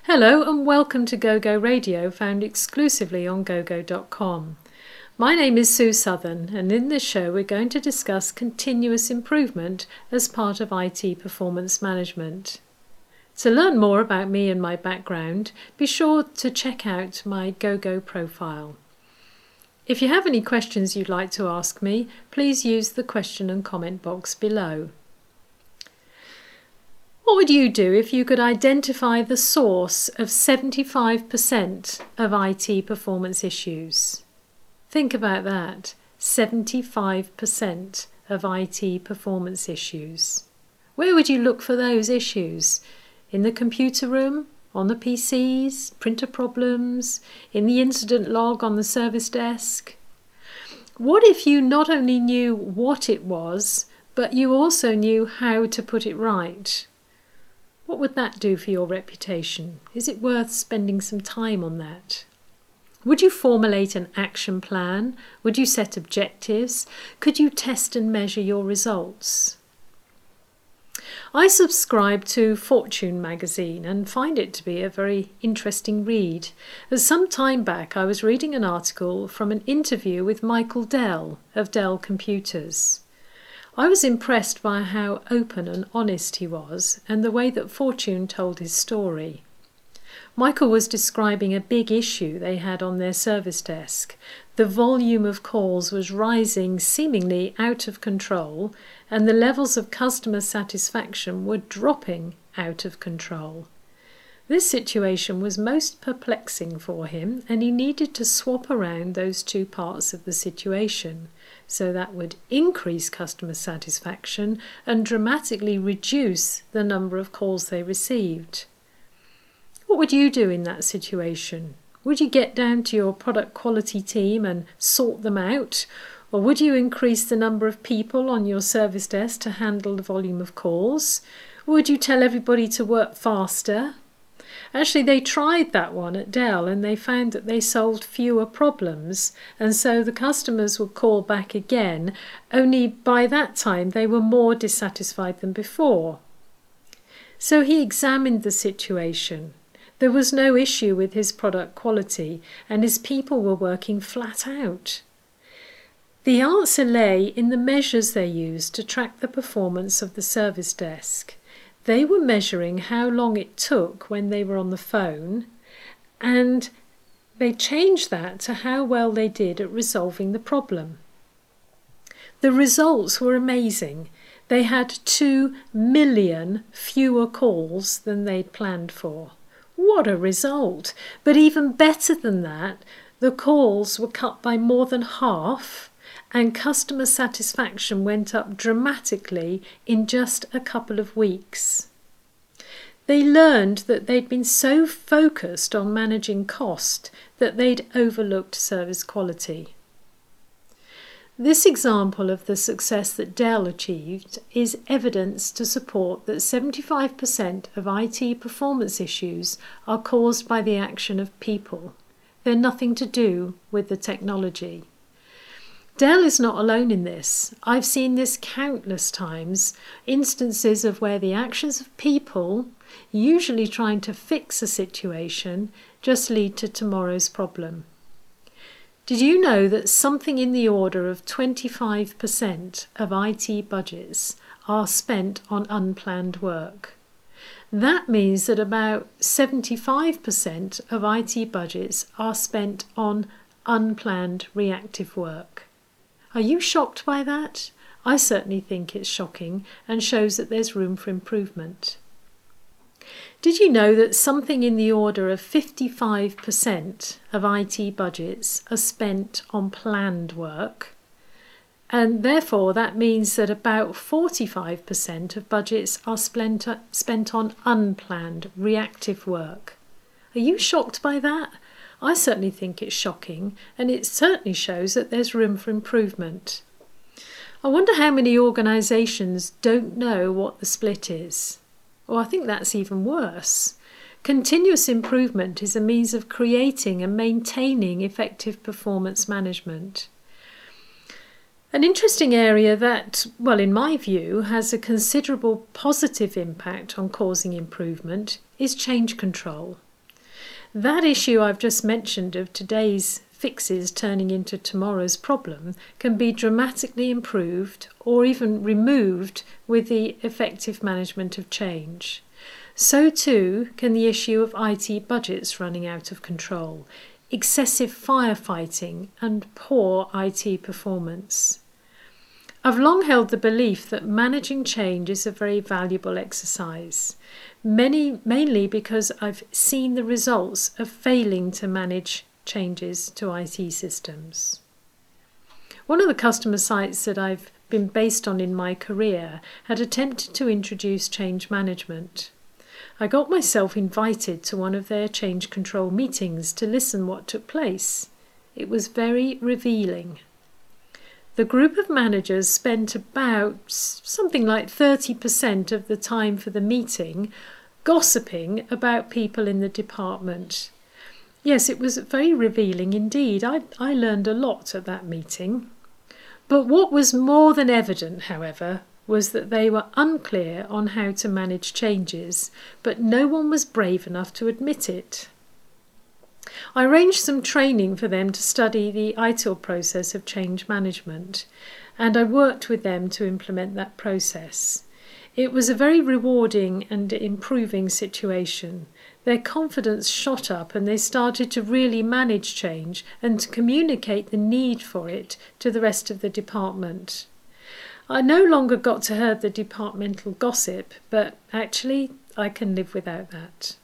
Hello and welcome to GoGo Radio, found exclusively on gogo.com. My name is Sue Southern, and in this show we're going to discuss continuous improvement as part of IT performance management. To learn more about me and my background, be sure to check out my GoGo profile. If you have any questions you'd like to ask me, please use the question and comment box below. What would you do if you could identify the source of 75% of IT performance issues? Think about that. 75% of IT performance issues. Where would you look for those issues? In the computer room? On the PCs? Printer problems? In the incident log on the service desk? What if you not only knew what it was, but you also knew how to put it right? What would that do for your reputation? Is it worth spending some time on that? Would you formulate an action plan? Would you set objectives? Could you test and measure your results? I subscribe to Fortune magazine and find it to be a very interesting read. As some time back I was reading an article from an interview with Michael Dell of Dell Computers. I was impressed by how open and honest he was and the way that Fortune told his story. Michael was describing a big issue they had on their service desk. The volume of calls was rising seemingly out of control, and the levels of customer satisfaction were dropping out of control. This situation was most perplexing for him, and he needed to swap around those two parts of the situation, so that would increase customer satisfaction and dramatically reduce the number of calls they received. What would you do in that situation? Would you get down to your product quality team and sort them out? Or would you increase the number of people on your service desk to handle the volume of calls? Or would you tell everybody to work faster? Actually, they tried that one at Dell and they found that they solved fewer problems, and so the customers would call back again, only by that time they were more dissatisfied than before. So he examined the situation. There was no issue with his product quality and his people were working flat out. The answer lay in the measures they used to track the performance of the service desk. They were measuring how long it took when they were on the phone, and they changed that to how well they did at resolving the problem. The results were amazing. They had 2 million fewer calls than they'd planned for. What a result! But even better than that, the calls were cut by more than half, and customer satisfaction went up dramatically in just a couple of weeks. They learned that they'd been so focused on managing cost that they'd overlooked service quality. This example of the success that Dell achieved is evidence to support that 75% of IT performance issues are caused by the action of people. They're nothing to do with the technology. Dell is not alone in this. I've seen this countless times, instances of where the actions of people, usually trying to fix a situation, just lead to tomorrow's problem. Did you know that something in the order of 25% of IT budgets are spent on unplanned work? That means that about 75% of IT budgets are spent on unplanned reactive work. Are you shocked by that? I certainly think it's shocking and shows that there's room for improvement. Did you know that something in the order of 55% of IT budgets are spent on planned work? And therefore that means that about 45% of budgets are spent on unplanned reactive work. Are you shocked by that? I certainly think it's shocking, and it certainly shows that there's room for improvement. I wonder how many organisations don't know what the split is. Or I think that's even worse. Continuous improvement is a means of creating and maintaining effective performance management. An interesting area that, well, in my view, has a considerable positive impact on causing improvement is change control. That issue I've just mentioned of today's fixes turning into tomorrow's problem can be dramatically improved or even removed with the effective management of change. So too can the issue of IT budgets running out of control, excessive firefighting and poor IT performance. I've long held the belief that managing change is a very valuable exercise, mainly because I've seen the results of failing to manage changes to IT systems. One of the customer sites that I've been based on in my career had attempted to introduce change management. I got myself invited to one of their change control meetings to listen what took place. It was very revealing. The group of managers spent about something like 30% of the time for the meeting gossiping about people in the department. Yes, it was very revealing indeed. I learned a lot at that meeting. But what was more than evident, however, was that they were unclear on how to manage changes, but no one was brave enough to admit it. I arranged some training for them to study the ITIL process of change management, and I worked with them to implement that process. It was a very rewarding and improving situation. Their confidence shot up and they started to really manage change and to communicate the need for it to the rest of the department. I no longer got to hear the departmental gossip, but actually I can live without that.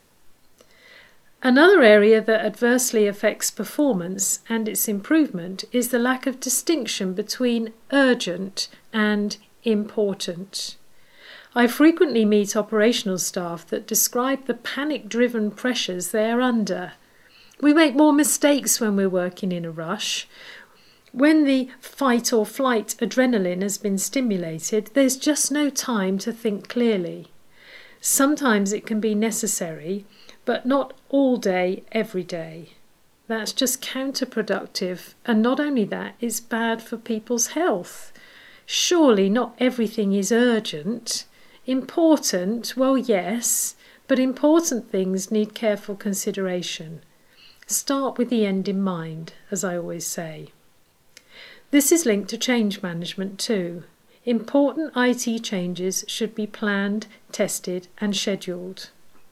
Another area that adversely affects performance and its improvement is the lack of distinction between urgent and important. I frequently meet operational staff that describe the panic-driven pressures they are under. We make more mistakes when we're working in a rush. When the fight or flight adrenaline has been stimulated, there's just no time to think clearly. Sometimes it can be necessary, but not all day, every day. That's just counterproductive, and not only that, it's bad for people's health. Surely not everything is urgent. Important, well, yes, but important things need careful consideration. Start with the end in mind, as I always say. This is linked to change management too. Important IT changes should be planned, tested, and scheduled.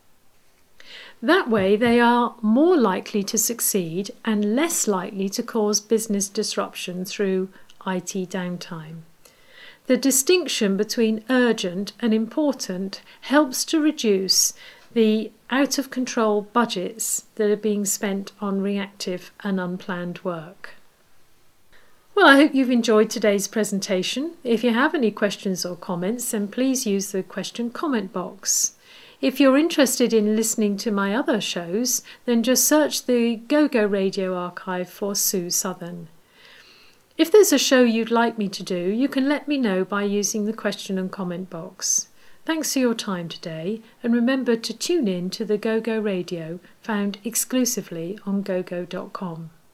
That way they are more likely to succeed and less likely to cause business disruption through IT downtime. The distinction between urgent and important helps to reduce the out-of-control budgets that are being spent on reactive and unplanned work. Well, I hope you've enjoyed today's presentation. If you have any questions or comments, then please use the question comment box. If you're interested in listening to my other shows, then just search the GoGo Radio archive for Sue Southern. If there's a show you'd like me to do, you can let me know by using the question and comment box. Thanks for your time today, and remember to tune in to the GoGo Radio, found exclusively on gogo.com.